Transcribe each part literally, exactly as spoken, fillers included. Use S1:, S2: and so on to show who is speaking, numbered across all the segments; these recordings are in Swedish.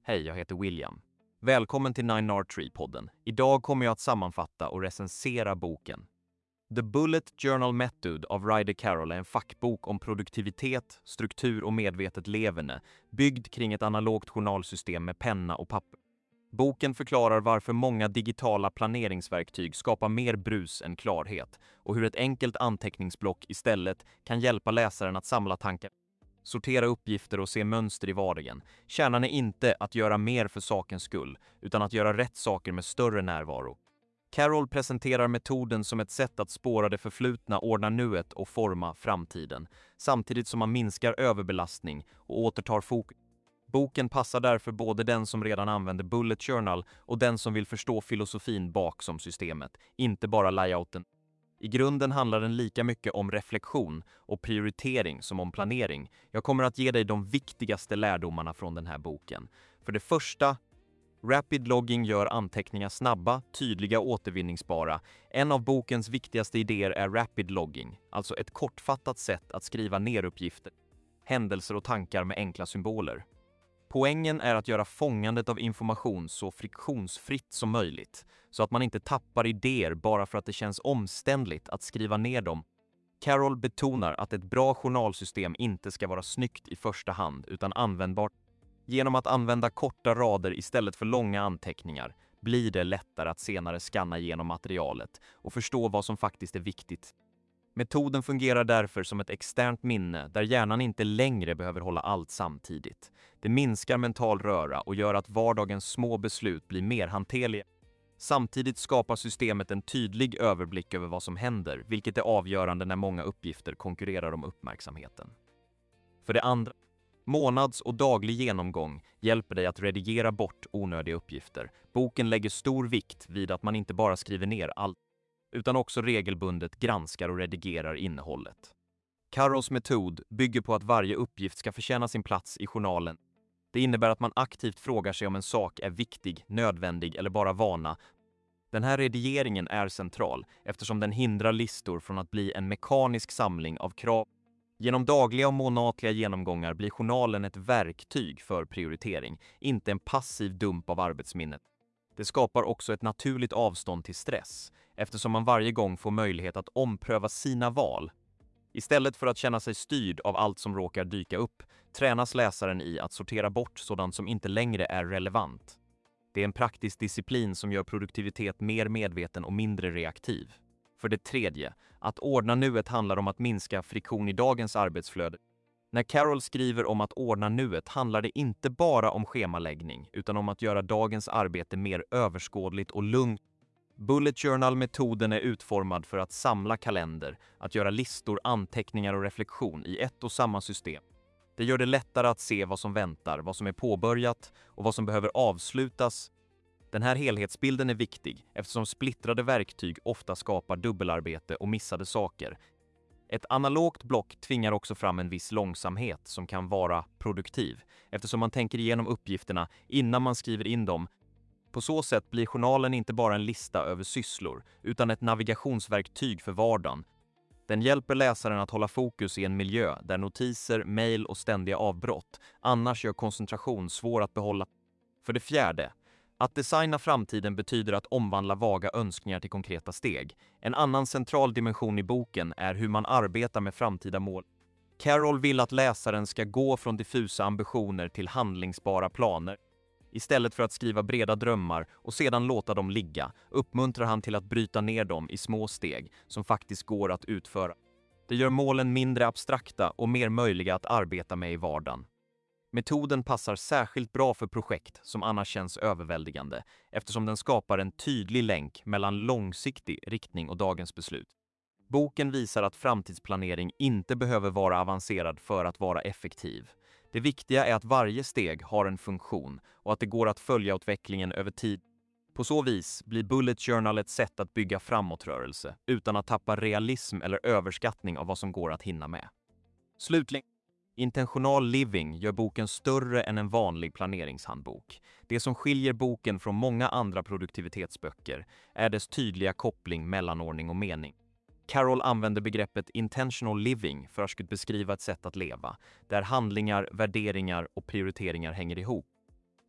S1: Hej, jag heter William. Välkommen till Nine R Tree-podden. Idag kommer jag att sammanfatta och recensera boken. The Bullet Journal Method av Ryder Carroll är en fackbok om produktivitet, struktur och medvetet leverne, byggd kring ett analogt journalsystem med penna och papper. Boken förklarar varför många digitala planeringsverktyg skapar mer brus än klarhet och hur ett enkelt anteckningsblock istället kan hjälpa läsaren att samla tankar, sortera uppgifter och se mönster i vardagen. Kärnan är inte att göra mer för sakens skull, utan att göra rätt saker med större närvaro. Carroll presenterar metoden som ett sätt att spåra det förflutna, ordna nuet och forma framtiden, samtidigt som man minskar överbelastning och återtar fokus. Boken passar därför både den som redan använder Bullet Journal och den som vill förstå filosofin bakom systemet, inte bara layouten. I grunden handlar den lika mycket om reflektion och prioritering som om planering. Jag kommer att ge dig de viktigaste lärdomarna från den här boken. För det första, Rapid Logging gör anteckningar snabba, tydliga och återvinningsbara. En av bokens viktigaste idéer är Rapid Logging, alltså ett kortfattat sätt att skriva ner uppgifter, händelser och tankar med enkla symboler. Poängen är att göra fångandet av information så friktionsfritt som möjligt, så att man inte tappar idéer bara för att det känns omständligt att skriva ner dem. Carroll betonar att ett bra journalsystem inte ska vara snyggt i första hand utan användbart. Genom att använda korta rader istället för långa anteckningar blir det lättare att senare skanna igenom materialet och förstå vad som faktiskt är viktigt. Metoden fungerar därför som ett externt minne där hjärnan inte längre behöver hålla allt samtidigt. Det minskar mental röra och gör att vardagens små beslut blir mer hanterliga. Samtidigt skapar systemet en tydlig överblick över vad som händer, vilket är avgörande när många uppgifter konkurrerar om uppmärksamheten. För det andra, månads- och daglig genomgång hjälper dig att redigera bort onödiga uppgifter. Boken lägger stor vikt vid att man inte bara skriver ner allt, utan också regelbundet granskar och redigerar innehållet. Carrolls metod bygger på att varje uppgift ska förtjäna sin plats i journalen. Det innebär att man aktivt frågar sig om en sak är viktig, nödvändig eller bara vana. Den här redigeringen är central eftersom den hindrar listor från att bli en mekanisk samling av krav. Genom dagliga och månatliga genomgångar blir journalen ett verktyg för prioritering, inte en passiv dump av arbetsminnet. Det skapar också ett naturligt avstånd till stress, eftersom man varje gång får möjlighet att ompröva sina val. Istället för att känna sig styrd av allt som råkar dyka upp, tränas läsaren i att sortera bort sådant som inte längre är relevant. Det är en praktisk disciplin som gör produktivitet mer medveten och mindre reaktiv. För det tredje, att ordna nuet handlar om att minska friktion i dagens arbetsflöde. När Carroll skriver om att ordna nuet handlar det inte bara om schemaläggning, utan om att göra dagens arbete mer överskådligt och lugnt. Bullet Journal-metoden är utformad för att samla kalender, att göra listor, anteckningar och reflektion i ett och samma system. Det gör det lättare att se vad som väntar, vad som är påbörjat och vad som behöver avslutas. Den här helhetsbilden är viktig eftersom splittrade verktyg ofta skapar dubbelarbete och missade saker. Ett analogt block tvingar också fram en viss långsamhet som kan vara produktiv, eftersom man tänker igenom uppgifterna innan man skriver in dem. På så sätt blir journalen inte bara en lista över sysslor, utan ett navigationsverktyg för vardagen. Den hjälper läsaren att hålla fokus i en miljö där notiser, mejl och ständiga avbrott annars gör koncentration svår att behålla. För det fjärde, att designa framtiden betyder att omvandla vaga önskningar till konkreta steg. En annan central dimension i boken är hur man arbetar med framtida mål. Carroll vill att läsaren ska gå från diffusa ambitioner till handlingsbara planer. Istället för att skriva breda drömmar och sedan låta dem ligga, uppmuntrar han till att bryta ner dem i små steg som faktiskt går att utföra. Det gör målen mindre abstrakta och mer möjliga att arbeta med i vardagen. Metoden passar särskilt bra för projekt som annars känns överväldigande, eftersom den skapar en tydlig länk mellan långsiktig riktning och dagens beslut. Boken visar att framtidsplanering inte behöver vara avancerad för att vara effektiv. Det viktiga är att varje steg har en funktion och att det går att följa utvecklingen över tid. På så vis blir Bullet Journal ett sätt att bygga framåtrörelse utan att tappa realism eller överskattning av vad som går att hinna med. Slutligen, Intentional Living gör boken större än en vanlig planeringshandbok. Det som skiljer boken från många andra produktivitetsböcker är dess tydliga koppling mellan ordning och mening. Carroll använder begreppet intentional living för att beskriva ett sätt att leva, där handlingar, värderingar och prioriteringar hänger ihop.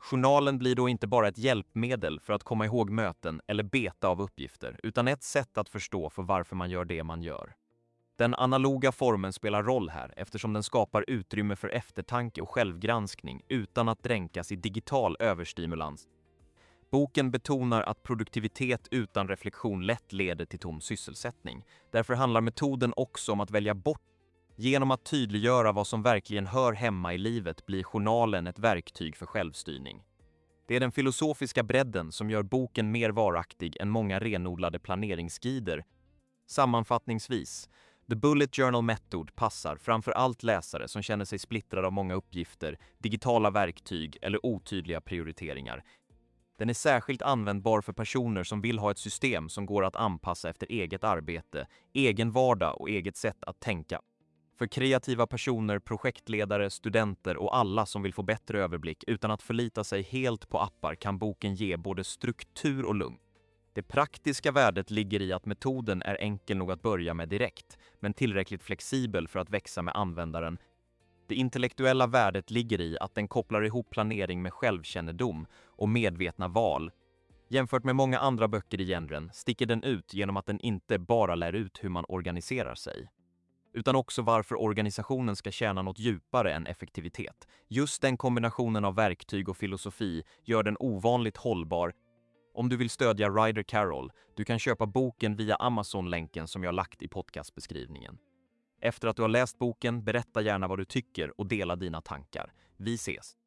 S1: Journalen blir då inte bara ett hjälpmedel för att komma ihåg möten eller beta av uppgifter, utan ett sätt att förstå för varför man gör det man gör. Den analoga formen spelar roll här eftersom den skapar utrymme för eftertanke och självgranskning utan att dränkas i digital överstimulans. Boken betonar att produktivitet utan reflektion lätt leder till tom sysselsättning. Därför handlar metoden också om att välja bort. Genom att tydliggöra vad som verkligen hör hemma i livet blir journalen ett verktyg för självstyrning. Det är den filosofiska bredden som gör boken mer varaktig än många renodlade planeringsguider. Sammanfattningsvis, The Bullet Journal Method passar framför allt läsare som känner sig splittrade av många uppgifter, digitala verktyg eller otydliga prioriteringar. Den är särskilt användbar för personer som vill ha ett system som går att anpassa efter eget arbete, egen vardag och eget sätt att tänka. För kreativa personer, projektledare, studenter och alla som vill få bättre överblick utan att förlita sig helt på appar kan boken ge både struktur och lugn. Det praktiska värdet ligger i att metoden är enkel nog att börja med direkt, men tillräckligt flexibel för att växa med användaren. Det intellektuella värdet ligger i att den kopplar ihop planering med självkännedom och medvetna val. Jämfört med många andra böcker i genren sticker den ut genom att den inte bara lär ut hur man organiserar sig, utan också varför organisationen ska tjäna något djupare än effektivitet. Just den kombinationen av verktyg och filosofi gör den ovanligt hållbar. Om du vill stödja Ryder Carroll, du kan köpa boken via Amazon-länken som jag lagt i podcastbeskrivningen. Efter att du har läst boken, berätta gärna vad du tycker och dela dina tankar. Vi ses!